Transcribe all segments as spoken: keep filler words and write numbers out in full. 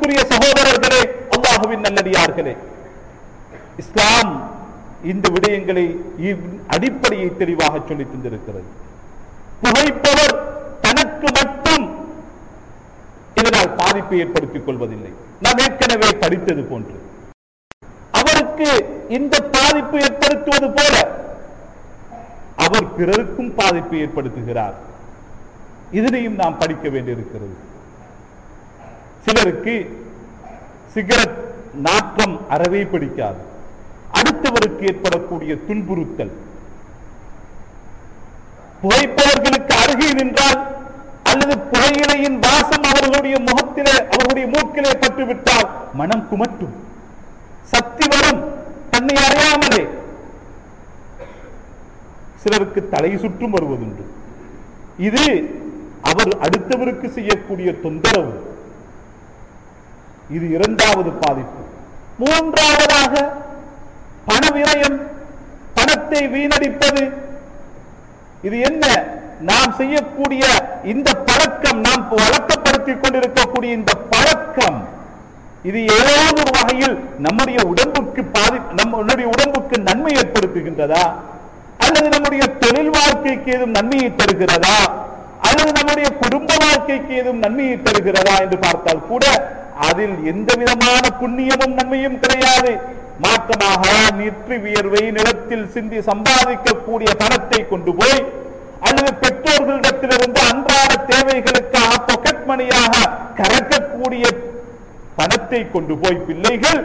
அன்புக்குரிய சகோதரர்களே, அல்லாஹ்வின் நல்லடியார்களே, இஸ்லாம் இந்த விடயங்களை அடிப்படையை தெளிவாக சொல்லி தந்திருக்கிறது. புகைப்பவர் தனக்கு மட்டும் இதனால் பாதிப்பை ஏற்படுத்திக் கொள்வதில்லை. நாம் ஏற்கனவே படித்தது போன்று அவருக்கு இந்த பாதிப்பு ஏற்படுத்துவது போல அவர் பிறருக்கும் பாதிப்பை ஏற்படுத்துகிறார். இதனையும் நாம் படிக்க வேண்டியிருக்கிறது. சிலருக்கு சிகரெட் நாற்றம் அறவே பிடிக்காது. அடுத்தவருக்கு ஏற்படக்கூடிய துன்புறுத்தல், புகைப்பவர்களுக்கு அருகே நின்றால் அல்லது புகையிலையின் வாசம் அவர்களுடைய முகத்திலே அவர்களுடைய மூக்கிலே பட்டுவிட்டால் மனம் குமட்டும், சக்தி வரும், தன்னை அறியாமலே. சிலருக்கு தலை சுற்றும் வருவதுண்டு. இது அவர் அடுத்தவருக்கு செய்யக்கூடிய தொந்தரவு. இது இரண்டாவது பாதிப்பு. மூன்றாவதாக பண விரயம், பணத்தை வீணடிப்பது. இது என்ன? நாம் செய்யக்கூடிய இந்த பழக்கம், நாம் வழக்கப்படுத்திக் கொண்டிருக்கக்கூடிய இந்த பழக்கம், இது ஏதோ ஒரு வகையில் நம்முடைய உடம்புக்கு பாதி நம்முடைய உடம்புக்கு நன்மை ஏற்படுத்துகின்றதா, அல்லது நம்முடைய தொழில் வாழ்க்கைக்கு ஏதும் நன்மையை தருகிறதா, அல்லது நம்முடைய குடும்ப வாழ்க்கைக்கு ஏதும் நன்மையை தருகிறதா என்று பார்த்தால் கூட அதில் எந்த விதமான புண்ணியமும் நன்மையும் கிடையாது. மாற்றமாக நீற்று வியர்வை நிலத்தில் சிந்தி சம்பாதிக்கக்கூடிய பணத்தை கொண்டு போய் அல்லது பெற்றோர்களிடத்திலிருந்து அன்றாட தேவைகளுக்காக பாக்கெட் மணியாக கறக்கக்கூடிய பணத்தை கொண்டு போய் பிள்ளைகள்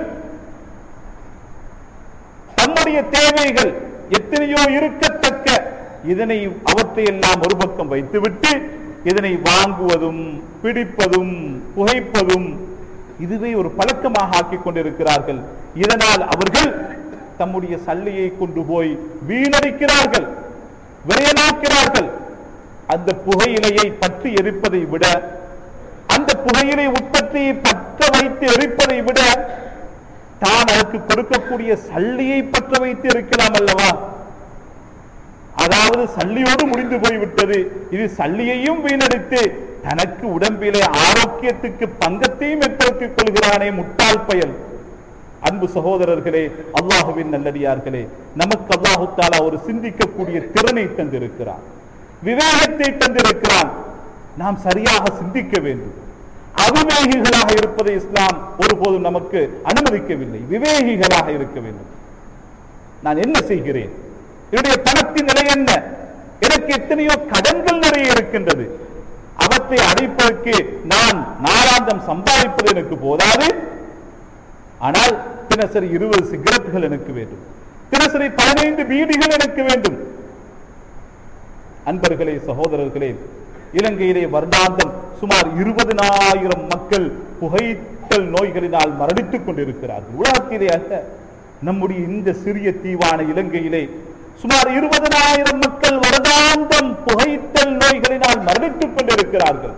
தம்முடைய தேவைகள் எத்தனையோ இருக்கத்தக்க இதனை அவற்றை எல்லாம் ஒரு பக்கம் வைத்துவிட்டு இதனை வாங்குவதும் பிடிப்பதும் புகைப்பதும் இதுவே ஒரு பழக்கமாக ஆக்கிக் கொண்டிருக்கிறார்கள். இதனால் அவர்கள் தம்முடைய சல்லியை கொண்டு போய் வீணடிக்கிறார்கள், விரையனாக்கிறார்கள். அந்த புகையிலையை பற்றி எரிப்பதை விட, அந்த புகையிலை உற்பத்தியை பற்ற வைத்து எரிப்பதை விட தான் அதற்கு கொடுக்கக்கூடிய சல்லியை பற்ற வைத்து இருக்கலாம் அல்லவா? அதாவது சல்லியோடு முடிந்து போய்விட்டது. இது சல்லியையும் வீணடித்து தனக்கு உடம்பிலே ஆரோக்கியத்துக்கு பங்கத்தையும் ஏற்படுத்திக் கொள்கிறானே முட்டாள் பயல். அன்பு சகோதரர்களே, அல்லாஹுவின் நல்லடியார்களே, நமக்கு அல்லாஹு தஆலா ஒரு சிந்திக்கக்கூடிய திறனை தந்திருக்கிறான், விவேகத்தை தந்திருக்கிறான். நாம் சரியாக சிந்திக்க வேண்டும். அவிவேகிகளாக இருப்பதை இஸ்லாம் ஒருபோதும் நமக்கு அனுமதிக்கவில்லை. விவேகிகளாக இருக்க வேண்டும். நான் என்ன செய்கிறேன்? என்னுடைய பணத்தின் நிலை என்ன? எனக்கு எத்தனையோ கடன்கள் நிறைய இருக்கின்றது. அவற்றை அடைப்பதற்கு நான் நாளாந்தம் சம்பாதிப்பது எனக்கு போதாது. ஆனால் தினசரி இருபது சிகரெட்டுகள் எனக்கு வேண்டும், தினசரி பதினைந்து பீடிகள் எனக்கு வேண்டும். அன்பர்களே, சகோதரர்களே, இலங்கையிலே வருடாந்தம் சுமார் இருபதினாயிரம் மக்கள் புகைத்தல் நோய்களினால் மரணித்துக் கொண்டிருக்கிறார்கள். உலகத்திலே அல்ல, நம்முடைய இந்த சிறிய தீவான இலங்கையிலே சுமார் இருபதினாயிரம் மக்கள் வருடாந்தம் புகைத்தல் நோய்களினால் மரணித்துக் கொண்டிருக்கிறார்கள்.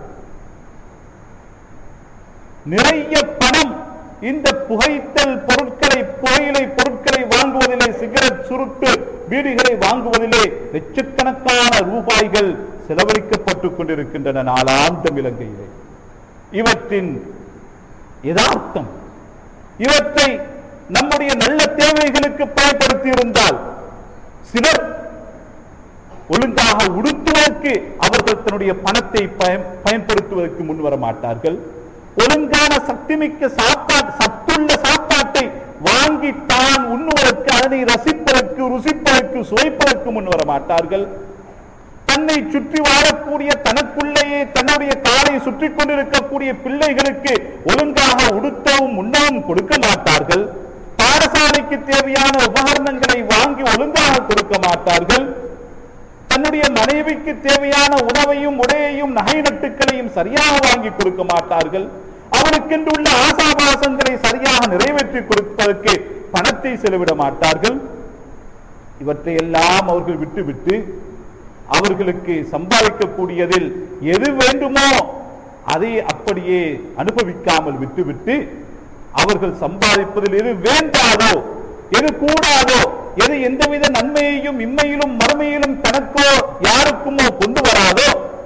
நிறைய பணம் இந்த புகைத்தல் பொருட்களை, புகையிலை பொருட்களை வாங்குவதிலே, சிகரெட் சுருட்டு பீடிகளை வாங்குவதிலே லட்சக்கணக்கான ரூபாய்கள் செலவழிக்கப்பட்டுக் கொண்டிருக்கின்றன நாளாந்தம் இலங்கையிலே. இவற்றின் யதார்த்தம், இவற்றை நம்முடைய நல்ல தேவைகளுக்கு பயன்படுத்தி இருந்தால் சிலர் ஒழுங்காக உடுத்துவதற்கு அவர்கள் தன்னுடைய பணத்தை பயன்படுத்துவதற்கு முன்வர மாட்டார்கள். ஒழுங்கான சக்திமிக்க சாப்பாடு, சத்துள்ள சாப்பாட்டை வாங்கி தான் உண்ணுவதற்கு, அதனை ரசிப்பதற்கு, ருசிப்பதற்கு, சுவைப்பதற்கு முன்வர மாட்டார்கள். தன்னை சுற்றி வாழக்கூடிய, தனக்குள்ளேயே தன்னுடைய காலை சுற்றி கொண்டிருக்கக்கூடிய பிள்ளைகளுக்கு ஒழுங்காக உடுத்தவும் உண்ணவும் கொடுக்க மாட்டார்கள். பாடசாலைக்கு தேவையான உபகரணங்களை வாங்கி ஒழுங்காக கொடுக்க மாட்டார்கள். தன்னுடைய மனைவிக்கு தேவையான உணவையும் உடையையும் நகை நட்டுக்களையும் சரியாக வாங்கி கொடுக்க மாட்டார்கள். அவனுக்கென்று உள்ள ஆசாபாசங்களை சரியாக நிறைவேற்றி கொடுப்பதற்கு பணத்தை செலவிட மாட்டார்கள். இவற்றை எல்லாம் அவர்கள் விட்டுவிட்டு அவர்களுக்கு சம்பாதிக்கக்கூடியதில் எது வேண்டுமோ அதை அப்படியே அனுபவிக்காமல் விட்டுவிட்டு அவர்கள் சம்பாதிப்பதில் எது வேண்டாதோ, எது கூடாதோ, எது எந்தவித நன்மையையும் இம்மையிலும் மறுமையிலும் தனக்கோ யாருக்குமோ கொண்டு வராதோ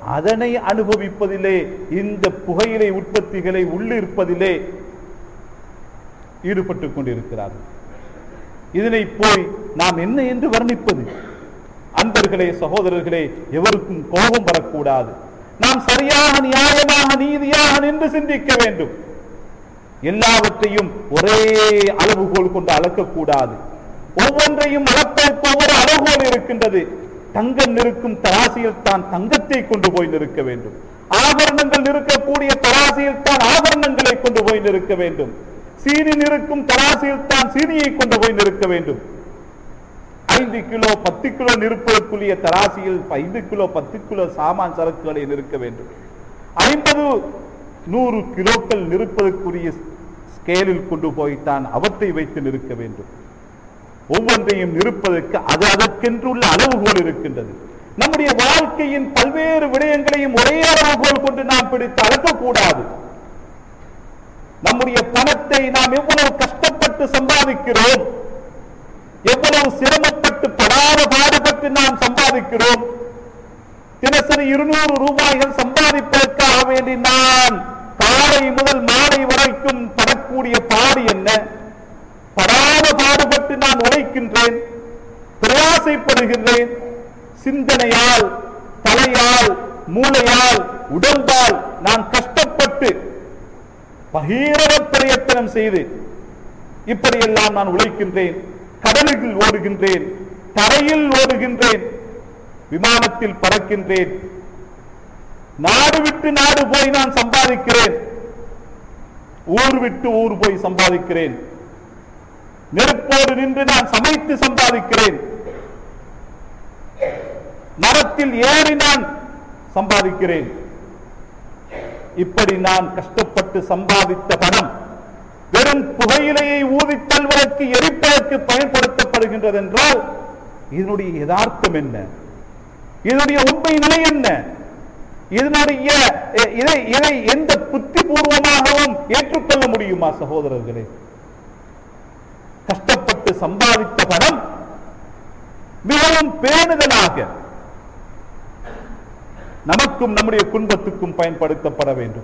அதனை அனுபவிப்பதிலே, இந்த புகையிலை உற்பத்திகளை உள்ளிருப்பதிலே ஈடுபட்டுக் கொண்டிருக்கிறார்கள். இதனை போய் நாம் என்ன என்று வர்ணிப்பது? அன்பர்களே, சகோதரர்களே, எவருக்கும் கோபம் வரக்கூடாது. நாம் சரியாக, நியாயமாக, நீதியாக நின்று சிந்திக்க வேண்டும். எல்லாவற்றையும் ஒரே அளவுகோல் கொண்டு அளக்கக்கூடாது. ஒவ்வொன்றையும் அளப்பதற்கு ஒவ்வொரு அளவுகோல் இருக்கின்றது. தங்கம் நிற்கும் தராசியில் தான் தங்கத்தை கொண்டு போய் நிற்க வேண்டும். ஆபரணங்கள் நிற்கக்கூடிய தராசியில் தான் ஆபரணங்களை கொண்டு போய் நிற்க வேண்டும். சீனி நிற்கும் தராசியில் தான் சீனியை கொண்டு போய் நிற்க வேண்டும். ஐந்து கிலோ பத்து கிலோ நிற்பதற்குரிய தராசியில் ஐந்து கிலோ பத்து கிலோ சாமான் சரக்குகளை நிற்க வேண்டும். ஐம்பது நூறு கிலோக்கள் நிற்பதற்குரிய ஸ்கேலில் கொண்டு போய்த்தான் அவற்றை வைத்து நிற்க வேண்டும். ஒவ்வொன்றையும் நிற்பதற்கு அது அதற்கென்றுள்ள அளவுகோல் இருக்கின்றது. நம்முடைய வாழ்க்கையின் பல்வேறு விடயங்களையும் ஒரே அளவுகோல் கொண்டு நாம் பிடித்து அளக்கக்கூடாது. நம்முடைய பணத்தை நாம் எவ்வளவு கஷ்டப்பட்டு சம்பாதிக்கிறோம், எவ்வளவு சிரமப்பட்டு படாத பாடுபட்டு நாம் சம்பாதிக்கிறோம். தினசரி இருநூறு ரூபாய்கள் சம்பாதிப்பதற்காக வேண்டி நான் காலை முதல் மாலை வரைக்கும் படக்கூடிய பாடு என்ன? படாத பாடுபட்டு நான் உழைக்கின்றேன், பிரயாசைப்படுகின்றேன். சிந்தனையால், தலையால், மூளையால், உடம்பால் நான் கஷ்டப்பட்டு பகீரவ பிரயத்தனம் செய்து இப்படியெல்லாம் நான் உழைக்கின்றேன். கடலில் ஓடுகின்றேன், தரையில் ஓடுகின்றேன், விமானத்தில் பறக்கின்றேன், நாடு விட்டு நாடு போய் நான் சம்பாதிக்கிறேன், ஊர் விட்டு ஊர் போய் சம்பாதிக்கிறேன், நெருப்போடு நின்று நான் சமைத்து சம்பாதிக்கிறேன், மரத்தில் ஏறி நான் சம்பாதிக்கிறேன். இப்படி நான் கஷ்டப்பட்டு சம்பாதித்த பணம் வெறும் புகையிலையை ஊதித் தள்ளுவதற்கு, எரிப்பதற்கு பயன்படுத்தப்படுகின்றது என்றால் இதனுடைய யதார்த்தம் என்ன? இதனுடைய உண்மை நிலை என்ன? இதனுடைய இதை இதை எந்த புத்திபூர்வமாகவும் ஏற்றுக்கொள்ள முடியுமா? சகோதரர்களே, கஷ்டப்பட்டு சம்பாதித்த பணம் மிகவும் பேணுதலாக நமக்கும் நம்முடைய குடும்பத்துக்கும் பயன்படுத்தப்பட வேண்டும்,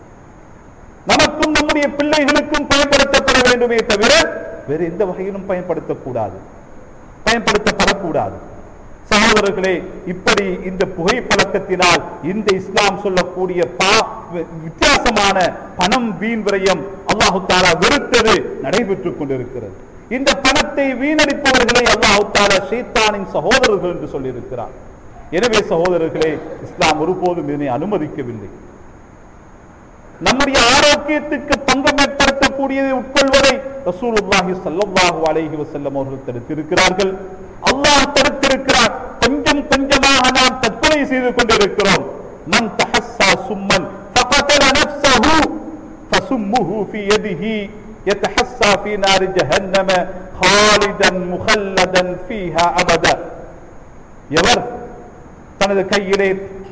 நமக்கும் நம்முடைய பிள்ளைகளுக்கும் பயன்படுத்தப்பட வேண்டுமே தவிர வேறு எந்த வகையிலும் பயன்படுத்தக்கூடாது, பயன்படுத்தப்படக்கூடாது. சகோதரர்களே, இப்படி இந்த புகை பழக்கத்தினால் இந்த இஸ்லாம் சொல்லக்கூடிய வித்தியாசமான பணம் வீண் விரயம் அல்லாஹு தஆலா வெறுத்தது நடைபெற்றுக் கொண்டிருக்கிறது. இந்த பணத்தை வீணடிப்பவர்களை அல்லாஹு தஆலா ஷைத்தானின் சகோதரர்கள் என்று சொல்லியிருக்கிறார். எனவே சகோதரர்களே, இஸ்லாம் ஒருபோதும் இதனை அனுமதிக்கவில்லை. நம்முடைய ஆரோக்கியத்துக்கு பங்கம் ஏற்படுத்தக்கூடியதை உட்கொள்வதை ரசூலுல்லாஹி ஸல்லல்லாஹு அலைஹி வஸல்லம் அவர்கள் தடுத்திருக்கிறார்கள். அல்லாஹ் தடுத்திருக்கிறார். கொஞ்சம் கொஞ்சமாக நாம் தற்கொலை செய்து கொண்டிருக்கிறோம். மன் தஹஸ்ஸா சும்மன் ஃபகதல நஃப்ஸஹு ஃபசும்முஹு ஃபீ யதிஹி யதஹஸ்ஸா ஃபீ நாரி ஜஹன்னம காலிதன் முகல்லதன் ஃபீஹா அபதா. எவர் தனது கையிலே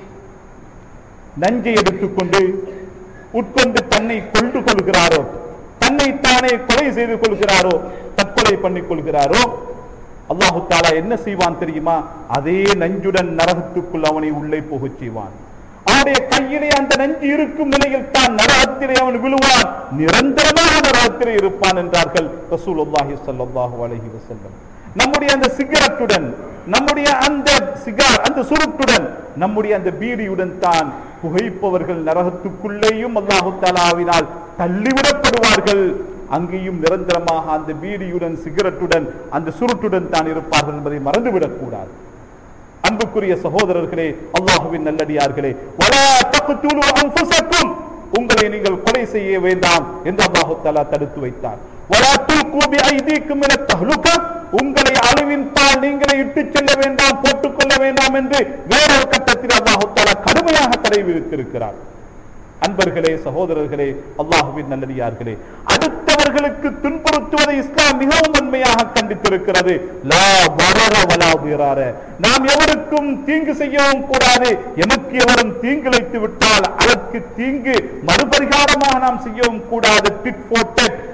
நஞ்சை எடுத்துக்கொண்டு உட்கொண்டு தன்னை கொண்டு கொள்கிறாரோ, தன்னை தானே கொலை செய்து கொள்கிறாரோ, தற்கொலை பண்ணிக் கொள்கிறாரோ, அல்லாஹு தஆலா என்ன செய்வான் தெரியுமா? அதே நஞ்சுடன் நரகத்துக்குள் அவனை உள்ளே போகச் செய்வான். அவனுடைய கையிலே அந்த நஞ்சு இருக்கும் நிலையில் தான் நரகத்திலே அவன் விழுவான், நிரந்தரமாக நரகத்திலே இருப்பான் என்றார்கள் ரசூலுல்லாஹி ஸல்லல்லாஹு அலைஹி வஸல்லம். நம்முடைய அந்த சிகரெட்டுடன், நம்முடைய அந்த சிகார் அந்த சுருட்டுடன், நம்முடைய அந்த பீடியுடன் தான் புகைப்பவர்கள் நரகத்துக்குள்ளேயும் அல்லாஹு தஆலாவினால் தள்ளிவிடப்படுவார்கள். அங்கேயும் நிரந்தரமாக அந்த பீடியுடன், சிகரெட்டுடன், அந்த சுருட்டுடன் தான் இருப்பார்கள் என்பதை மறந்துவிடக் கூடாது. அன்புக்குரிய சகோதரர்களே, அல்லாஹுவின் நல்லடியார்களே, வலா தக்துலு அன்ஃபுஸக்கும், உங்களை நீங்கள் கொலை செய்ய வேண்டாம் என்று அல்லாஹு தஆலா தடுத்து வைத்தார். வலா துல்கு பிஐதீக்கும் மினத் தஹ்லுகா, உங்களை அழிவின் பால் நீங்களே இட்டுச் செல்ல வேண்டாம், போட்டுக் கொள்ள வேண்டாம் என்று வேறொரு கட்டத்தில் அல்லாஹு தஆலா கடுமையாக தடை விதித்திருக்கிறார். அன்பர்களே, சகோதரர்களே, அல்லாஹுவின் நல்லடியார்களே, அடுத்தவர்களுக்கு துன்புறுத்துவதை இஸ்லாம் மிகவும் உண்மையாக கண்டித்திருக்கிறது. லா வரர வலா திரார, நாம் எவருக்கும் தீங்கு செய்யவும் கூடாது. எமக்கு எவரும் தீங்கிழைத்து விட்டால் அதற்கு தீங்கு மறுபரிகாரமாக நாம் செய்யவும் கூடாது. டிட் ஃபார் டட்,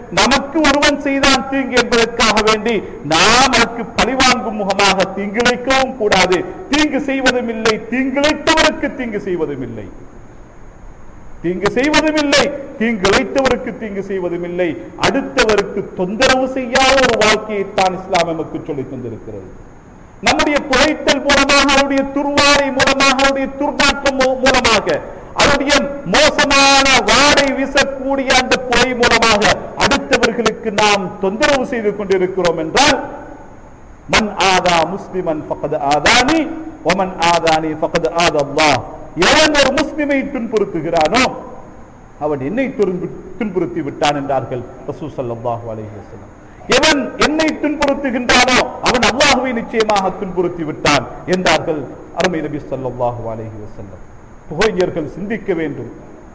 நமக்கு ஒருவன் செய்தான் தீங்கு என்பதற்காக வேண்டி நாம் அதற்கு பழிவாங்கும் முகமாக தீங்கிழைக்கவும் கூடாது. தீங்கு செய்வதும் இல்லை, தீங்கிழைத்தவருக்கு தீங்கு செய்வதும் இல்லை, தீங்கு செய்வதும் இல்லை, தீங்கிழைத்தவருக்கு தீங்கு செய்வதும் இல்லை. அடுத்தவருக்கு தொந்தரவு செய்யாத ஒரு வாழ்க்கையைத்தான் இஸ்லாம் நமக்கு சொல்லித் தந்திருக்கிறது. நம்முடைய புகைத்தல் மூலமாக, அவருடைய துர்வாடை மூலமாக, அவருடைய துர்நாற்றம் மூலமாக, அவருடைய மோசமான வாடை வீசக்கூடிய அந்த புகை மூலமாக அடுத்தவர்களுக்கு நாம் தொந்தரவு செய்து கொண்டிருக்கிறோம் என்றால், மன் ஆதா முஸ்லிமன் ஃபகத் ஆதானி வமன் ஆதானி ஃபகத் ஆதல்லாஹ். எவன் ஒரு முஸ்லிமை துன்புறுத்துகிறானோ அவன் என்னை துன்புறுத்தி விட்டான் என்றார்கள் ரசூல் ஸல்லல்லாஹு அலைஹி வஸல்லம். எவன் என்னை துன்புறுத்துகின்றானோ அவன் அல்லாஹ்வை நிச்சயமாக துன்புறுத்தி விட்டான் என்றார்கள் அருமை நபி ஸல்லல்லாஹு அலைஹி வஸல்லம். புகைஞர்கள் சிந்திக்க வேண்டும்.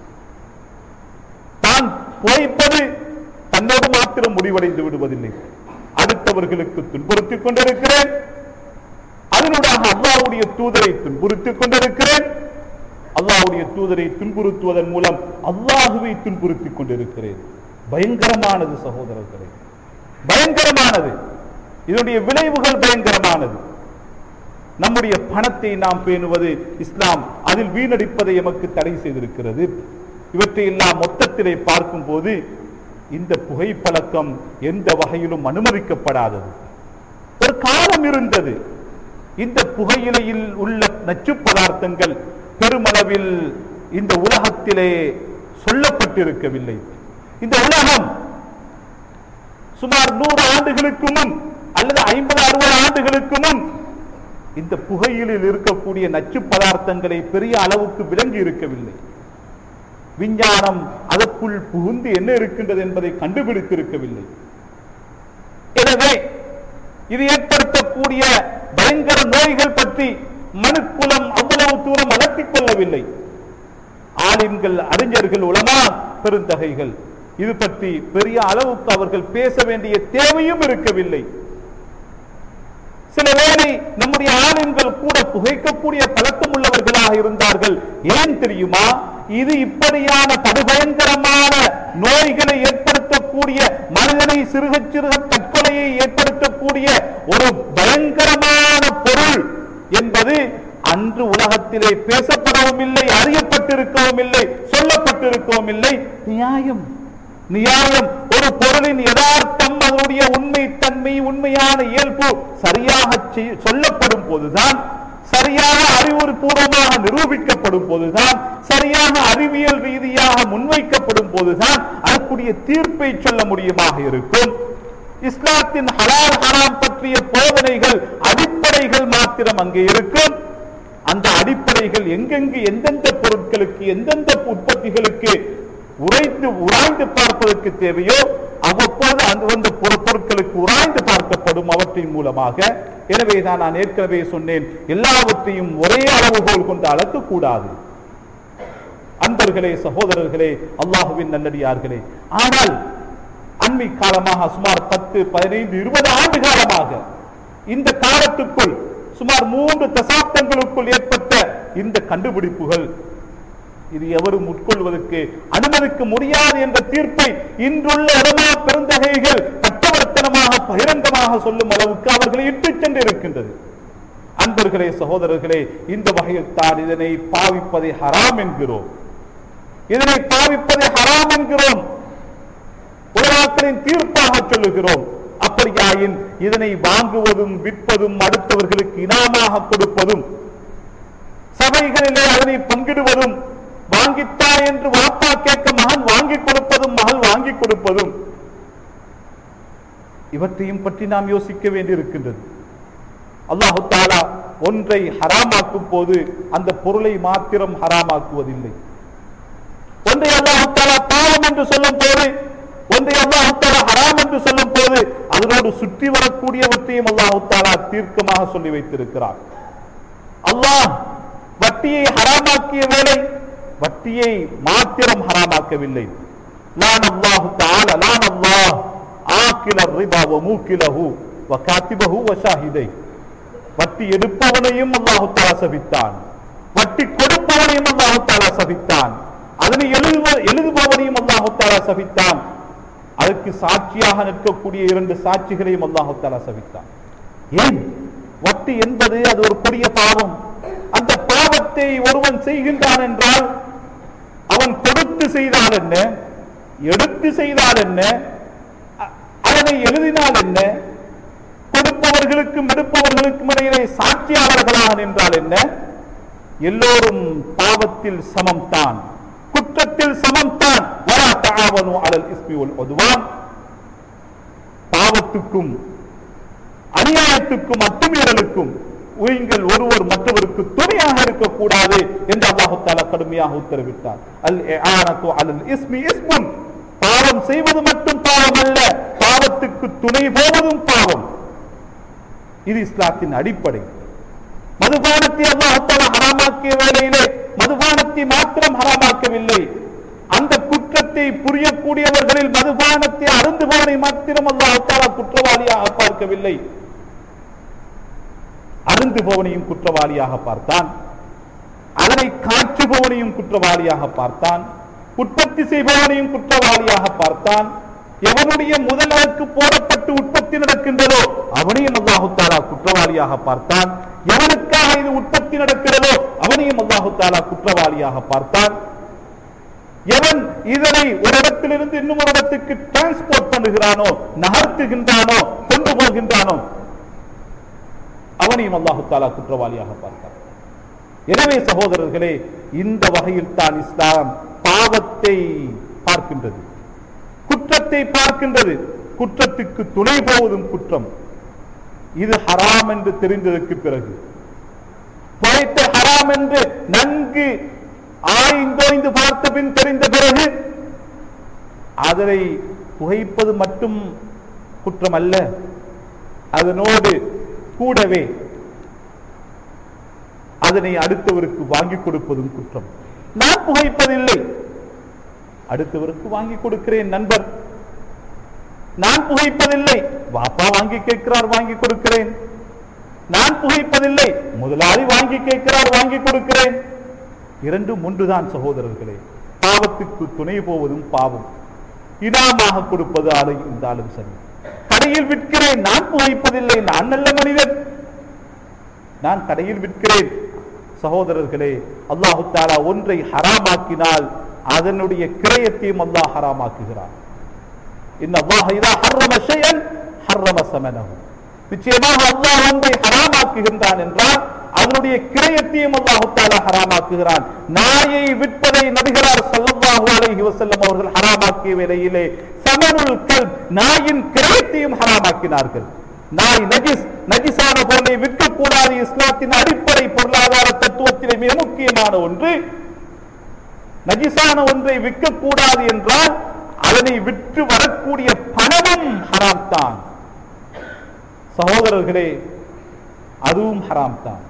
தான் புகைப்பது தன்னோடு மாத்திரம் முடிவடைந்து விடுவதில்லை, அடுத்தவர்களுக்கு துன்புறுத்திக் கொண்டிருக்கிறேன், அதனூடாக அல்லாஹ்வுடைய தூதரை துன்புறுத்திக் கொண்டிருக்கிறேன், அல்லாஹ்வுடைய தூதரை துன்புறுத்துவதன் மூலம் அல்லாஹ்வை துன்புறுத்திக் கொண்டிருக்கிறேன். பயங்கரமானது சகோதரர்களே, பயங்கரமானது. இதனுடைய விளைவுகள் பயங்கரமானது. நம்முடைய பணத்தை நாம் பேணுவது இஸ்லாம் அதில் வீணடிப்பதை எமக்கு தடை செய்திருக்கிறது. இவற்றை எல்லாம் மொத்தத்திலே பார்க்கும் போது இந்த புகைப்பழக்கம் எந்த வகையிலும் அனுமதிக்கப்படாதது. ஒரு காலம் இருந்தது, இந்த புகையிலையில் உள்ள நச்சு பதார்த்தங்கள் பெருமளவில் இந்த உலகத்திலே சொல்லப்பட்டிருக்கவில்லை. இந்த உலகம் சுமார் நூறு ஆண்டுகளுக்கு முன் அல்லது ஐம்பது அறுபது ஆண்டுகளுக்கு முன் இந்த புகையிலில் இருக்கக்கூடிய நச்சு பதார்த்தங்களை பெரிய அளவுக்கு விளங்கி இருக்கவில்லை. விஞ்ஞானம் அதற்குள் புகுந்து என்ன இருக்கின்றது என்பதை கண்டுபிடித்திருக்கவில்லை. எனவே இது ஏற்படுத்தக்கூடிய பயங்கர நோய்கள் பற்றி மனுக்குலம் அவ்வளவு தூரம் அலட்டிக் கொள்ளவில்லை. ஆலிம்கள், அறிஞர்கள், உலமா பெருந்தகைகள் இது பற்றி பெரிய அளவுக்கு அவர்கள் பேச வேண்டிய தேவையும் இருக்கவில்லை. சில வேளை நம்முடைய ஆலிம்கள் கூட புகைக்கக்கூடிய பழக்கம் உள்ளவர்களாக இருந்தார்கள். ஏன் தெரியுமா? இது இப்படியான படுபயங்கரமான நோய்களை ஏற்படுத்தக்கூடிய, மனிதனை சிறுக சிறுக தற்கொலையை ஏற்படுத்தக்கூடிய ஒரு பயங்கரமான பொருள் என்பது அன்று உலகத்திலே பேசப்படவும் இல்லை, அறியப்பட்டிருக்கவும் இல்லை, சொல்லப்பட்டிருக்கவும் இல்லை. நியாயம் நியாயம் ஒரு பொருளின் யதார்த்தம், அதனுடைய உண்மை தன்மை, உண்மையான இயல்பு சரியாக சொல்லப்படும் போதுதான், சரியாக அறிவுபூர்வமாக நிரூபிக்கப்படும் போதுதான், சரியாக அறிவியல் ரீதியாக முன்வைக்கப்படும் போதுதான் அதற்குரிய தீர்ப்பை சொல்ல முடியுமாக இருக்கும். இஸ்லாத்தின் ஹலால் ஹராம் பற்றிய போதனைகள், அடிப்படைகள் மாத்திரம் அங்கே இருக்கும். அந்த அடிப்படைகள் எங்கெங்கு எந்தெந்த பொருட்களுக்கு, எந்தெந்த உற்பத்திகளுக்கு உரைத்து உராய்ந்து பார்ப்பதற்கு தேவையோ அவ்வப்போது அந்த பொருட்களுக்கு உராய்ந்து பார்க்கப்படும் அவற்றின் மூலமாக. எனவேதான் நான் ஏற்கனவே சொன்னேன், எல்லாவற்றையும் ஒரே அளவுகோல் கொண்டு அளக்கக்கூடாது. அன்பர்களே, சகோதரர்களே, அல்லாஹுவின் நல்லடியார்களே, ஆனால் அண்மை காலமாக சுமார் பத்து பதினைந்து இருபது ஆண்டு காலமாக இந்த காலத்துக்குள் சுமார் மூன்று தசாப்தங்களுக்குள் ஏற்பட்ட இந்த கண்டுபிடிப்புகள் இது எவரும் உட்கொள்வதற்கு அனுமதிக்க முடியாது என்ற தீர்ப்பை இன்றுள்ள உலமா பெருந்தகைகள் பட்டவர்த்தனமாக பகிரங்கமாக சொல்லும் அளவுக்கு அவர்களை இட்டுச் சென்றிருக்கின்றது. அன்பர்களே, சகோதரர்களே, இந்த வகையில் தான் இதனை பாவிப்பதை ஹராம் என்கிறோம். இதனை பாவிப்பதை ஹராம் என்கிறோம், உலமாக்களின் தீர்ப்பாக சொல்லுகிறோம். அப்படியாயின் இதனை வாங்குவதும் விற்பதும், அடுத்தவர்களுக்கு இனாமாக கொடுப்பதும், சபைகளிலே அதனை பங்கிடுவதும், வாங்கித்தா என்று வாப்பா கேட்க மகன் வாங்கி கொடுப்பதும், மகள் வாங்கி கொடுப்பதும், இவற்றையும் பற்றி நாம் யோசிக்க வேண்டியிருக்கின்றது. அல்லாஹு தஆலா ஒன்றை ஹராமாக்கும் போது அந்த பொருளை மாத்திரம் ஹராமாக்குவதில்லை. ஒன்றை அல்லாஹு தஆலா பாவம் என்று சொல்லும் போது, ஒன்றை அல்லாஹு தஆலா ஹராம் என்று சொல்லும் போது அதனோடு சுற்றி வரக்கூடியவற்றையும் அல்லாஹு தஆலா தீர்க்கமாக சொல்லி வைத்திருக்கிறார். அல்லாஹ் வட்டியை ஹராமாக்கிய வேளை வட்டியை மாத்திரம் ஹராமாக்கவில்லை. லான் அல்லாஹு தஆலா லான் அல்லாஹ் ஆகில ரிபா வ மூகிலஹு வ காத்திபஹு வ ஷாஹிதை. வட்டி எடுப்பவனையும் அல்லாஹு தஆலா சபித்தான், வட்டி கொடுப்பவனையும் அல்லாஹு தஆலா சபித்தான், அதனை எழுதுவ எழுதுபவனையும் அல்லாஹு தஆலா சபித்தான், அதற்கு சாட்சியாக நிற்கக்கூடிய இரண்டு சாட்சிகளையும் அல்லாஹ் தஆலா சபித்தான். ஏன்? வட்டி என்பது அது ஒரு கொடிய பாவம். அந்த பாவத்தை ஒருவன் செய்கின்றான் என்றால் அவன் கொடுத்து செய்தால் என்ன, எடுத்து செய்தால் என்ன, அதனை எழுதினால் என்ன, கொடுப்பவர்களுக்கும் எடுப்பவர்களுக்கும் இடையிலே சாட்சியாளர்களாக நின்றால் என்ன, எல்லோரும் பாவத்தில் சமம்தான், குற்றத்தில் சமம்தான். வலா தஆவனு அலல் இஸ்மி வல் உத்வான், பாவத்துக்கும் அநியாயத்துக்கும் அத்துமீறலுக்கும் நீங்கள் ஒருவர் மற்றவருக்கு துணையாக இருக்கக்கூடாது என்று அல்லாஹ் தஆலா கடுமையாக உத்தரவிட்டார். அல் இஆனத்து அலல் இஸ்மி இஸ்முன், பாவம் செய்வது மட்டும் பாவம் அல்ல, பாவத்துக்கு துணை போவதும் பாவம். இது இஸ்லாத்தின் அடிப்படை. மதுபானத்தை அல்லாஹ் தஆலா ஹராமாக்கிய வேளையிலே மதுபானத்தை மாத்திரம் ஹராமாக்கவில்லை, அந்த குற்றத்தை புரியக்கூடியவர்களில் மதுபானத்தை அருந்துபவனை மாத்திரம் அல்லாஹ் தஆலா குற்றவாளியாக பார்க்கவில்லை, அருந்துபவனையும் குற்றவாளியாக பார்த்தான், அதனை காற்றுபவனையும் குற்றவாளியாக பார்த்தான், உற்பத்தி செய்பவனையும் குற்றவாளியாக பார்த்தான். எவனுடைய முதலுக்கு போடப்பட்டு உற்பத்தி நடக்கின்றதோ அவனையும் அல்லாஹ் தஆலா குற்றவாளியாக பார்த்தான். எவனுக்காக இது உற்பத்தி நடக்கிறதோ அவனையும் அல்லாஹ் தஆலா குற்றவாளியாக பார்த்தான். எவன் இதனை ஒரு இடத்திலிருந்து இன்னும் ஒரு இடத்துக்கு டிரான்ஸ்போர்ட் பண்ணுகிறானோ, நகர்த்துகின்றானோ, கொண்டு போகின்றானோ அவனையும் அல்லாஹ் தஆலா குற்றவாளியாக பார்த்தான். எனவே சகோதரர்களே, இந்த வகையில் தான் இஸ்லாம் பாவத்தை பார்க்கின்றது, குற்றத்தை பார்க்கின்றது. குற்றத்துக்கு துணை போவதும் குற்றம். இது ஹராம் என்று தெரிந்ததற்கு பிறகு, புகைத்த ஹராம் என்று நன்கு ஆய்ந்தோய்ந்து பார்த்த பின் தெரிந்த பிறகு அதனை புகைப்பது மட்டும் குற்றம் அல்ல, அதனோடு கூடவே அதனை அடுத்தவருக்கு வாங்கி கொடுப்பதும் குற்றம். நான் புகைப்பதில்லை, அடுத்தவருக்கு வாங்கி கொடுக்கிறேன். நண்பர், நான் புகைப்பதில்லை, வாப்பா வாங்கி கேட்கிறார், வாங்கி கொடுக்கிறேன். நான் புகைப்பதில்லை, முதலாளி வாங்கி கேட்கிறார், வாங்கி கொடுக்கிறேன். இரண்டும் ஒன்றுதான் சகோதரர்களே. பாவத்துக்கு துணை போவதும் பாவம். இனாமாக கொடுப்பது ஆலை இருந்தாலும் சரி. கடையில் விற்கிறேன், நான் புகைப்பதில்லை, நான் நல்ல மனிதன், நான் கடையில் விற்கிறேன். சகோதரர்களே, அல்லாஹு தஆலா ஒன்றை ஹராமாக்கினால் அதனுடைய கிரயத்தையும் அல்லாஹ் ஹராமாக்குகிறார். இன்னல்லாஹ இதா ஹர்ரம ஷைஅன் ஹர்ரம ஸமனஹு, நிச்சயமாக அல்லாஹ் ஒன்றை ஹராமாக்குகின்றான் என்றால் அதனுடைய கிரயத்தையும் அல்லாஹ் தஆலா ஹராமாக்குகிறான். நாயை விற்பதை நபிகளார் ஸல்லல்லாஹு அலைஹி வஸல்லம் அவர்கள் ஹராமாக்கிய வேளையிலே ஸமனுல் கல்ப், நாயின் கிரயத்தையும் ஹராமாக்கினார்கள். நாய் நஜிஸ், நஜிஸான பொருளை விற்கக்கூடாது. இஸ்லாத்தின் அடிப்படை பொருளாதார தத்துவத்திலே மிக முக்கியமான ஒன்று, நஜிஸான ஒன்றை விற்கக்கூடாது என்றால் அதனை விற்று வரக்கூடிய பணமும் ஹராம் தான். சகோதரர்களே, அதுவும் ஹராம் தான்.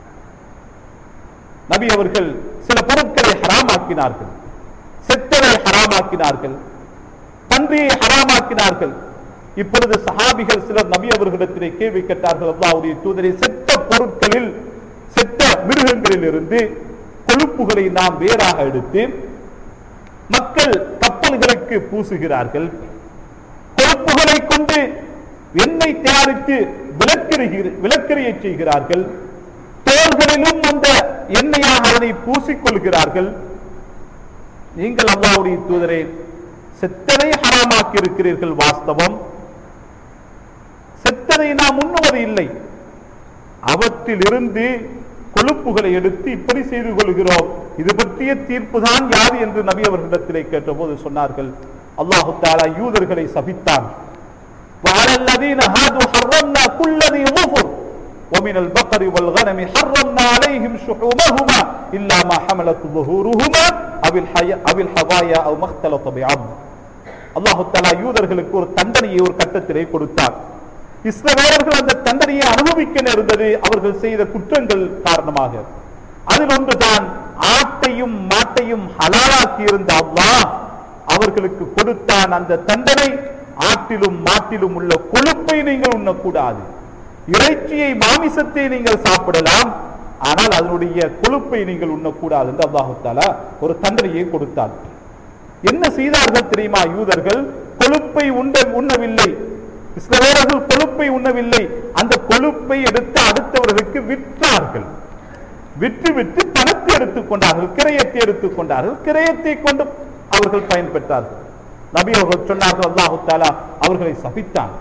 நபி அவர்கள் சில பொருட்களை ஹராமாக்கினார்கள். செத்தரை ஹராமாக்கினார்கள், பன்றியை ஹராமாக்கினார்கள். இப்பொழுது சஹாபிகள் சிலர் நபி அவர்களிடத்திலே கேள்வி கேட்டார்கள், அல்லாஹ்வுடைய தூதரே, செத்த பொருட்களில், செத்த மிருகங்களில் இருந்து கொழுப்புகளை நாம் வேறாக எடுத்து மக்கள் கப்பல்களுக்கு பூசுகிறார்கள், கொழுப்புகளை கொண்டு எண்ணெய் தயாரித்து விளக்கரியை செய்கிறார்கள், தோள்களிலும் அந்த எண்ணெயாக அதனை பூசிக்கொள்கிறார்கள். நீங்கள் அல்லாஹ்வுடைய தூதரே, செத்தனை ஹராமாக்கி இருக்கிறீர்கள், வாஸ்தவம். செத்தனை நாம் உண்ணுவது இல்லை, அவற்றில் இருந்து கொழுப்புகளை எடுத்து இப்படி செய்து கொள்கிறோம். இது பற்றிய தீர்ப்பு தான் யாது என்று நபி அவர்களிடத்திலே கேட்டபோது சொன்னார்கள், அல்லாஹு தஆலா யூதர்களை சபித்தான். وَعَلَى هَادُوا حَرَّمْنَا كُلَّ ذِي ظُفُرٍ وَمِنَ الْبَقَرِ وَالْغَنَمِ حَرَّمْنَا عَلَيْهِمْ شُحُومَهُمَا إِلَّا مَا حَمَلَتْ ظُهُورُهُمَا أَوِ الْحَوَايَا أَوْ مَا اخْتَلَطَ بِعَظْمٍ. அல்லாஹு தஆலா யூதர்களுக்கு ஒரு தண்டனையை ஒரு கட்டத்திலே கொடுத்தார். இஸ்ரவேலர்கள் அந்த தண்டனையை அனுபவிக்க நேர்ந்தது அவர்கள் செய்த குற்றங்கள் காரணமாக. அதில் ஒன்றுதான், ஆட்டையும் மாட்டையும் ஹலாலாக்கி இருந்த அல்லாஹ் அவர்களுக்கு கொடுத்தான் அந்த தண்டனை. ஆட்டிலும் மாட்டிலும் உள்ள கொழுப்பை நீங்கள் உண்ணக்கூடாது, இறைச்சியை மாமிசத்தை நீங்கள் சாப்பிடலாம், ஆனால் அதனுடைய கொழுப்பை நீங்கள் உண்ணக்கூடாது என்று அல்லாஹ் தஆலா ஒரு தண்டனையை கொடுத்தார். என்ன செய்தார்கள் தெரியுமா யூதர்கள்? கொழுப்பை உண்ட உண்ணவில்லை இஸ்ரவேலர்கள் கொழுப்பை உண்ணவில்லை அந்த கொழுப்பை எடுத்து அடுத்தவர்களுக்கு விற்றார்கள் விற்று விற்று பணத்தை எடுத்துக் கொண்டார்கள் கிரயத்தை எடுத்துக் கொண்டார்கள் கிரயத்தை கொண்டு அவர்கள் பயன்பெற்றார்கள் நபி அவர்கள் சொன்னார்கள் அல்லாஹு தஆலா அவர்களை சபித்தான்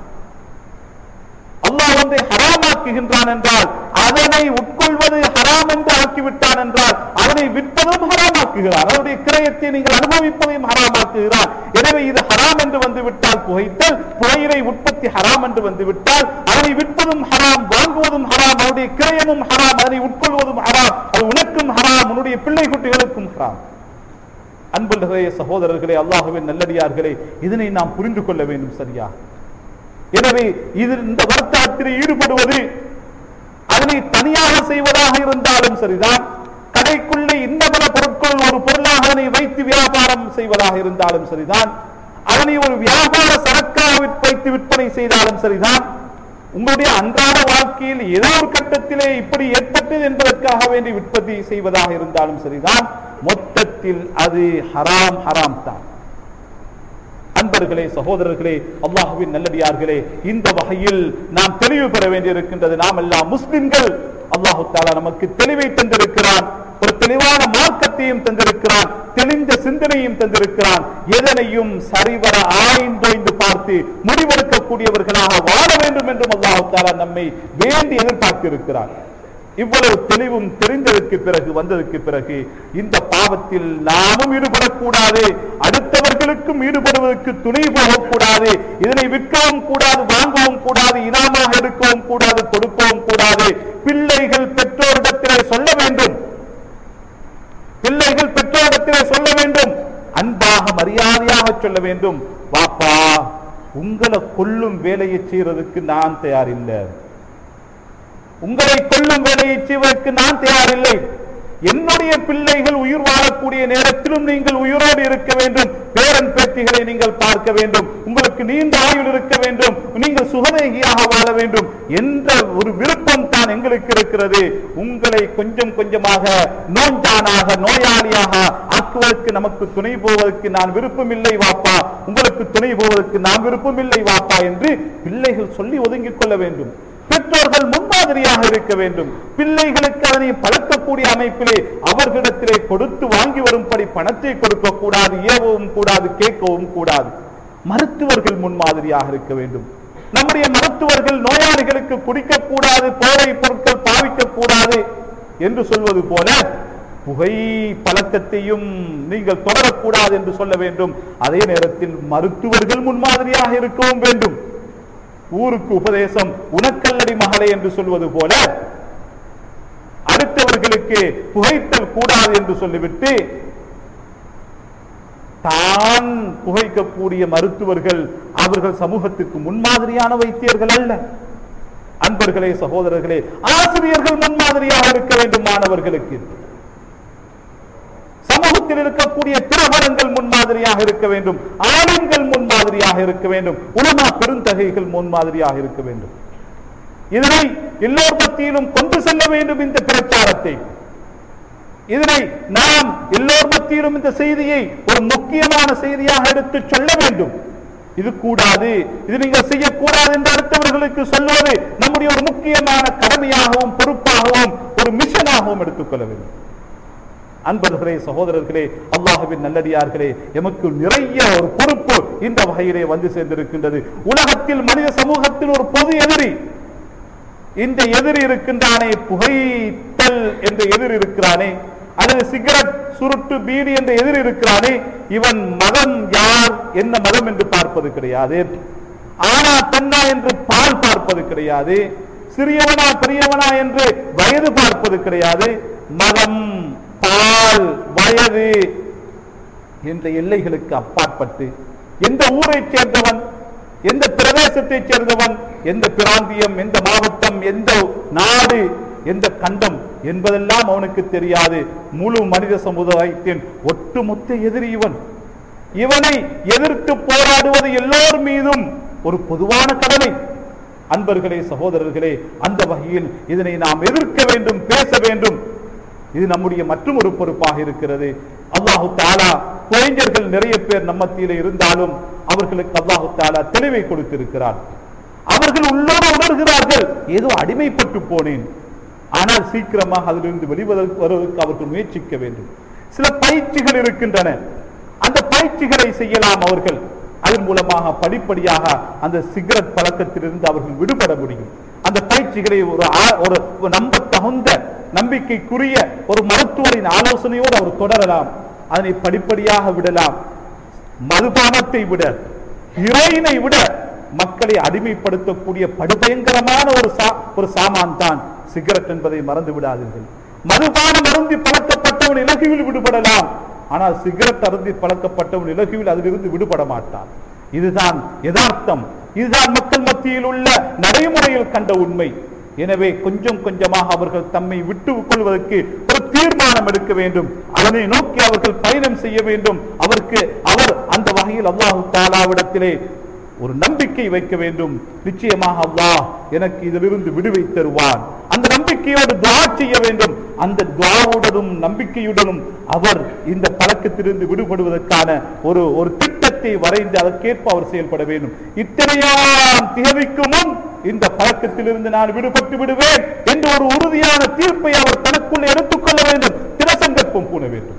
அல்லாஹ் வந்து ஹராமாக்குகின்றான் என்றால் அதனை உட்கொள்வது ஹராம் என்று ஆக்கிவிட்டான் என்றால் அதனை விற்பதும் ஹராமாக்குகிறார் அவருடைய கிரயத்தை நீங்கள் அனுபவிப்பதையும் ஹராமாக்குகிறார் எனவே இது ஹராம் என்று வந்துவிட்டால் புகைத்தல் புகையிலை உற்பத்தி ஹராம் என்று வந்துவிட்டால் அதனை விற்பதும் ஹராம் வாங்குவதும் ஹராம் அவருடைய கிரயமும் ஹராம் அதனை உட்கொள்வதும் ஹராம் அது உனக்கும் ஹராம் உன்னுடைய பிள்ளை குட்டிகளுக்கும் ஹராம் அன்புள்ளவர்களே சகோதரர்களே அல்லாஹ்வின் நல்லடியார்களே இதனை நாம் புரிந்து கொள்ள வேண்டும் சரியா எனவே இது இந்த வர்த்தகத்தில் ஈடுபடுவது அதனை தனியாக செய்வதாக இருந்தாலும் சரிதான் கடைக்குள்ளே இன்னமன பொருட்கள் ஒரு பொருளாக அதனை வைத்து வியாபாரம் செய்வதாக இருந்தாலும் சரிதான் அதனை ஒரு வியாபார சரக்காக வைத்து விற்பனை செய்தாலும் சரிதான் உங்களுடைய அன்றாட வாழ்க்கையில் ஏதோ ஒரு கட்டத்திலே இப்படி ஏற்பட்டது என்பதற்காக வேண்டி விற்பனை செய்வதாக இருந்தாலும் சரிதான் மொத்தத்தில் அது ஹராம் ஹராம் தான் அன்பர்களே சகோதரர்களே அல்லாஹ்வின் நல்லடியார்களே இந்த வகையில் நாம் தெளிவு பெற வேண்டியிருக்கின்றது நாம் எல்லாம் முஸ்லிம்கள் அல்லாஹ் தஆலா நமக்கு தெளிவை தந்திருக்கிறான் ஒரு தெளிவான மார்க்கத்தையும் தந்திருக்கிறான் தெளிந்த சிந்தனையும் தந்திருக்கிறான் எதனையும் சரிவர ஆய்ந்து பார்த்து முடிவெடுக்கக்கூடியவர்களாக வாழ வேண்டும் என்றும் அல்லாஹ் தஆலா நம்மை வேண்டி எதிர்பார்த்திருக்கிறார் இவ்வளவு தெளிவும் தெரிந்ததற்கு பிறகு வந்ததற்கு பிறகு இந்த பாவத்தில் நாமும் ஈடுபடக்கூடாது அடுத்தவர்களுக்கும் ஈடுபடுவதற்கு துணை போகக்கூடாது இதனை விற்கவும் கூடாது வாங்கவும் கூடாது இனாமாக எடுக்கவும் கூடாது கொடுக்கவும் கூடாது பிள்ளைகள் பெற்றோரிடத்திலே சொல்ல வேண்டும் பிள்ளைகள் பெற்றோரிடத்திலே சொல்ல வேண்டும் அன்பாக மரியாதையாக சொல்ல வேண்டும் வாப்பா உங்களை கொல்லும் வேலையை செய்யறதுக்கு நான் தயாரில்லை உங்களை கொல்லும் வேலையை செய்வதற்கு நான் தயாரில்லை என்னுடைய பிள்ளைகள் உயிர் வாழக்கூடிய நேரத்திலும் நீங்கள் உயிரோடு இருக்க வேண்டும் பேரன் பேத்திகளை நீங்கள் பார்க்க வேண்டும் உங்களுக்கு நீண்ட ஆயுள் இருக்க வேண்டும் நீங்கள் சுகதேகியாக வாழ வேண்டும் என்ற ஒரு விருப்பம் தான் எங்களுக்கு இருக்கிறது உங்களை கொஞ்சம் கொஞ்சமாக நோஞ்சானாக நோயாளியாக ஆக்குவதற்கு நமக்கு துணை போவதற்கு நான் விருப்பம் இல்லை வாப்பா உங்களுக்கு துணை போவதற்கு நான் விருப்பம் இல்லை வாப்பா என்று பிள்ளைகள் சொல்லி ஒதுங்கிக் கொள்ள வேண்டும் பெற்றோர்கள் முன்மாதிரியாக இருக்க வேண்டும் பிள்ளைகளுக்கு அதனை பழக்கக்கூடிய அமைப்பிலே அவர்களிடத்திலே கொடுத்து வாங்கி வரும்படி பணத்தை கொடுக்க கூடாது ஏவவும் கூடாது கேட்கவும் கூடாது மருத்துவர்கள் முன்மாதிரியாக இருக்க வேண்டும் நம்முடைய மருத்துவர்கள் நோயாளிகளுக்கு குடிக்கக்கூடாது போதை பொருட்கள் பாவிக்க கூடாது என்று சொல்வது போல புகை பழக்கத்தையும் நீங்கள் தொடரக்கூடாது என்று சொல்ல வேண்டும் அதே நேரத்தில் மருத்துவர்கள் முன்மாதிரியாக இருக்கவும் வேண்டும் ஊருக்கு உபதேசம் உனக்கல்லடி மகளே என்று சொல்வது போல அடுத்தவர்களுக்கு புகைத்தல் கூடாது என்று சொல்லிவிட்டு தான் புகைக்கக்கூடிய மருத்துவர்கள் அவர்கள் சமூகத்துக்கு முன்மாதிரியான வைத்தியர்கள் அல்ல அன்பர்களே சகோதரர்களே ஆசிரியர்கள் முன்மாதிரியாக இருக்க வேண்டும் மாணவர்களுக்கு சமூகத்தில் இருக்கக்கூடிய பிரபலங்கள் முன்மாதிரியாக இருக்க வேண்டும் ஆளுங்கள் முன்மாதிரியாக இருக்க வேண்டும் உலமா பெருந்தகைகள் முன்மாதிரியாக இருக்க வேண்டும் இதனை எல்லோர் மத்தியிலும் கொண்டு செல்ல வேண்டும் இந்த பிரச்சாரத்தை இதனை நாம் எல்லோர் மத்தியிலும் இந்த செய்தியை ஒரு முக்கியமான செய்தியாக எடுத்து சொல்ல வேண்டும் இது கூடாது இது நீங்கள் செய்யக்கூடாது என்று அடுத்தவர்களுக்கு சொல்வது நம்முடைய ஒரு முக்கியமான கடமையாகவும் பொறுப்பாகவும் ஒரு மிஷனாகவும் எடுத்துக்கொள்ள வேண்டும் அன்பர்களே சகோதரர்களே அல்லாஹ்வின் நல்லடியார்களே எமக்கு நிறைய ஒரு பொறுப்பு இந்த வகையிலே வந்து சேர்ந்திருக்கின்றது உலகத்தில் மனித சமூகத்தில் ஒரு பொது எதிரி இந்த எதிரி இருக்கின்றானே புகைத்தல் என்ற எதிரி இருக்கிறானே அல்லது சிகரெட் சுருட்டு பீடி என்ற எதிரி இருக்கிறானே இவன் மதம் யார் என்ன மதம் என்று பார்ப்பது கிடையாது ஆனா பெண்ணா என்று பால் பார்ப்பது கிடையாது சிறியவனா பெரியவனா என்று வயது பார்ப்பது கிடையாது மதம் பால் வயது என்ற எல்லைகளுக்கு அப்பாற்பட்டு எந்த ஊரை சேர்ந்தவன் எந்த பிரதேசத்தை சேர்ந்தவன் எந்த பிராந்தியம் எந்த மாவட்டம் எந்த நாடு எந்த கண்டம் என்பதெல்லாம் அவனுக்கு தெரியாது முழு மனித சமுதாயத்தின் ஒட்டுமொத்த எதிரி இவன் இவனை எதிர்த்து போராடுவது எல்லோர் மீதும் ஒரு பொதுவான கடமை அன்பர்களே சகோதரர்களே அந்த வகையில் இதனை நாம் எதிர்க்க வேண்டும் பேச வேண்டும் இது நம்முடைய மற்றும் ஒரு பொறுப்பாக இருக்கிறது அல்லாஹு தஆலா கோயிஞ்சர்கள் நிறைய பேர் நம்மத்திலே இருந்தாலும் அவர்களுக்கு அல்லாஹு தஆலா தெளிவை கொடுத்திருக்கிறார். அவர்கள் உள்ளோடு உணர்கிறார்கள், ஏதோ அடிமைப்பட்டு போனேன், ஆனால் சீக்கிரமாக அதிலிருந்து வெளிவதற்கு வருவதற்கு அவர்கள் முயற்சிக்க வேண்டும். சில பயிற்சிகள் இருக்கின்றன, அந்த பயிற்சிகளை செய்யலாம் அவர்கள். அதன் மூலமாக படிப்படியாக அந்த சிகரெட் பழக்கத்திலிருந்து அவர்கள் விடுபட முடியும். அந்த பயிற்சிகளை ஒரு ஒரு நம்ப தகுந்த நம்பிக்கைக்குரிய ஒரு மருத்துவரின் ஆலோசனையோடு அவர் தொடரலாம். அதனை படிப்படியாக விடலாம். மதுபானத்தை விட, ஹீரோயினை விட மக்களை அடிமைப்படுத்தக்கூடிய படுபயங்கரமான ஒரு ஒரு சாமான் தான் சிகரெட் என்பதை மறந்து விடாதீர்கள். மதுபானம் அருந்தி பழக்கப்பட்டவன் இலகுவில் விடுபடலாம், ஆனால் சிகரெட் அருந்தி பழக்கப்பட்டவன் இலகுவில் அதிலிருந்து விடுபட மாட்டான். இதுதான் யதார்த்தம். இதுதான் மக்கள் மத்தியில் உள்ள நடைமுறையில் கண்ட உண்மை. எனவே கொஞ்சம் கொஞ்சமாக அவர்கள் தம்மை விட்டுக் கொள்வதற்கு ஒரு தீர்மானம் எடுக்க வேண்டும். அதனை நோக்கி அவர்கள் பயணம் செய்ய வேண்டும். அவருக்கு அவர் அந்த வகையில் அல்லாஹ் தஆலாவிடத்திலே ஒரு நம்பிக்கை வைக்க வேண்டும். நிச்சயமாக அல்லாஹ் எனக்கு இதிலிருந்து விடுவை தருவான். அந்த நம்பிக்கையோடு துஆ செய்ய வேண்டும். அந்த துஆவுடனும் நம்பிக்கையுடனும் அவர் இந்த பழக்கத்திலிருந்து விடுபடுவதற்கான ஒரு ஒரு திட்டத்தை வரைந்து அதற்கேற்ப அவர் செயல்பட வேண்டும். இத்தனையாம் திகதிக்கு முன் இந்த பழக்கத்திலிருந்து நான் விடுபட்டு விடுவேன் என்ற ஒரு உறுதியான தீர்ப்பை அவர் தனக்குள் எடுத்துக்கொள்ள வேண்டும். தினசங்கற்பம் பூண வேண்டும்.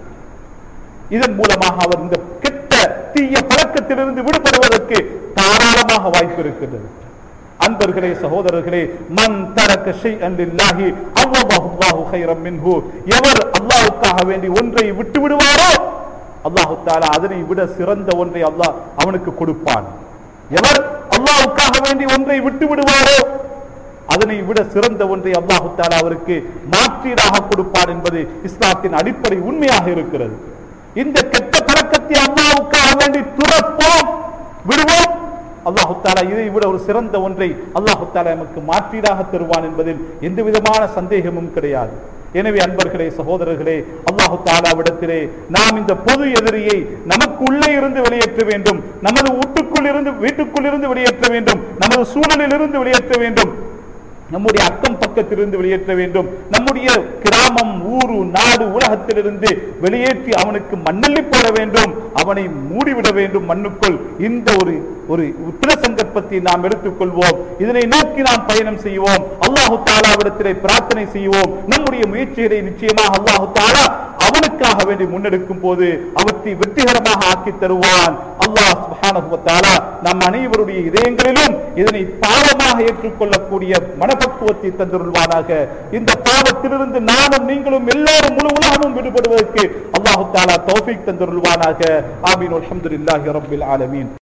இதன் மூலமாக அவர் இந்த கெட்ட தீய பழக்கத்திலிருந்து விடுபடுவதற்கு தாராளமாக வாய்ப்பு இருக்கின்றது. அன்பர்களே, சகோதரர்களே, மன் தரக ஷைஅன் லில்லாஹி அவ்வல்லாஹு கைரம் மின்ஹு, எவர் அல்லாஹ்வுக்காக வேண்டி ஒன்றை விட்டு விடுவாரோ அல்லாஹ் தஆலா அதனை விட சிறந்த ஒன்றை அல்லாஹ் அவனுக்கு கொடுப்பான். எவர் அல்லாஹ்வுக்காக வேண்டி ஒன்றை விட்டு விடுவாரோ அதனை விட சிறந்த ஒன்றை அல்லாஹ் தஆலா அவருக்கு மாற்றீடாக கொடுப்பான் என்பது இஸ்லாத்தின் அடிப்படை உண்மையாக இருக்கிறது. இந்த கெட்ட பழக்கத்தை அல்லாஹ்வுக்காக வேண்டி துறப்போம், விடுவோம், அல்லாஹ் தஆலா இதை விட ஒரு சிறந்த ஒன்றை அல்லாஹ் தஆலா நமக்கு மாற்றீடாக தருவான் என்பதில் எந்த விதமான சந்தேகமும் கிடையாது. எனவே அன்பர்களே, சகோதரர்களே, அல்லாஹ் தஆலாவிடத்திலே நாம் இந்த பொது எதிரியை நமக்கு உள்ளே இருந்து வெளியேற்ற வேண்டும். நமது வீட்டுக்குள் இருந்து வீட்டுக்குள் இருந்து வெளியேற்ற வேண்டும். நமது சூழலில் இருந்து வெளியேற்ற வேண்டும். நம்முடைய அக்கம் பக்கத்திலிருந்து வெளியேற்ற வேண்டும். நம்முடைய கிராமம், ஊரு, நாடு, உலகத்திலிருந்து வெளியேற்றி அவனுக்கு மண்ணள்ளி போட வேண்டும். அவனை மூடிவிட வேண்டும் மண்ணுக்குள். இந்த ஒரு ஒரு உத்திர சங்கற்பத்தை நாம் எடுத்துக்கொள்வோம். இதனை நோக்கி நாம் பயணம் செய்வோம். அல்லாஹு தஆலாவிடத்திலே பிரார்த்தனை செய்வோம். நம்முடைய முயற்சிகளை நிச்சயமாக அல்லாஹு தஆலா அவனுக்காக வேண்டி முன்னெடுக்கும் போது அவற்றை வெற்றிகரமாக ஆக்கி தருவான். அல்லாஹ் சுப்ஹானஹு வ தஆலா நம் அனைவருடைய இதயங்களிலும் இதனை பாவமாக ஏற்றுக்கொள்ளக்கூடிய மனப்பக்குவத்தை தந்துருள்வானாக. இந்த பாவத்திலிருந்து நானும் நீங்களும் எல்லோரும் முழு உலகமும் விடுபடுவதற்கு அல்லாஹு தஆலா தௌஃபீக் தந்துருள்வானாக. ஆமீன். அல்ஹம்துலில்லாஹி ரப்பில் ஆலமீன்.